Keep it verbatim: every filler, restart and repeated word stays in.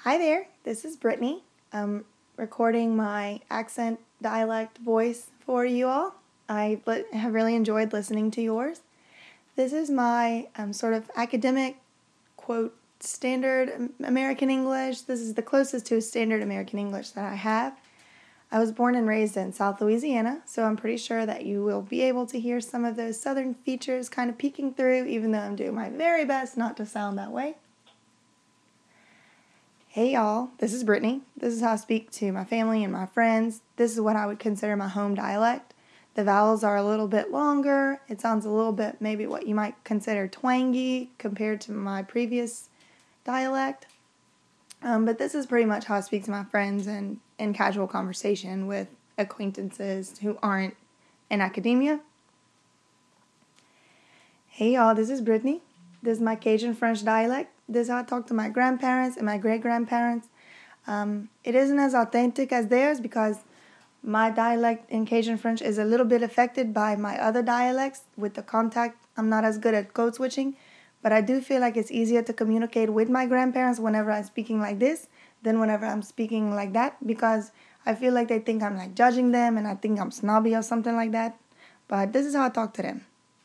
Hi there, this is Brittany. I'm recording my accent dialect voice for you all. I have really enjoyed listening to yours. This is my um, sort of academic, quote, standard American English. This is the closest to a standard American English that I have. I was born and raised in South Louisiana, so I'm pretty sure that you will be able to hear some of those southern features kind of peeking through, even though I'm doing my very best not to sound that way. Hey y'all, this is Brittany. This is how I speak to my family and my friends. This is what I would consider my home dialect. The vowels are a little bit longer. It sounds a little bit maybe what you might consider twangy compared to my previous dialect. Um, but this is pretty much how I speak to my friends and in casual conversation with acquaintances who aren't in academia. Hey y'all, this is Brittany. This is my Cajun French dialect. This is how I talk to my grandparents and my great-grandparents. Um, it isn't as authentic as theirs because my dialect in Cajun French is a little bit affected by my other dialects. With the contact, I'm not as good at code switching, but I do feel like it's easier to communicate with my grandparents whenever I'm speaking like this than whenever I'm speaking like that, because I feel like they think I'm like judging them and I think I'm snobby or something like that. But this is how I talk to them.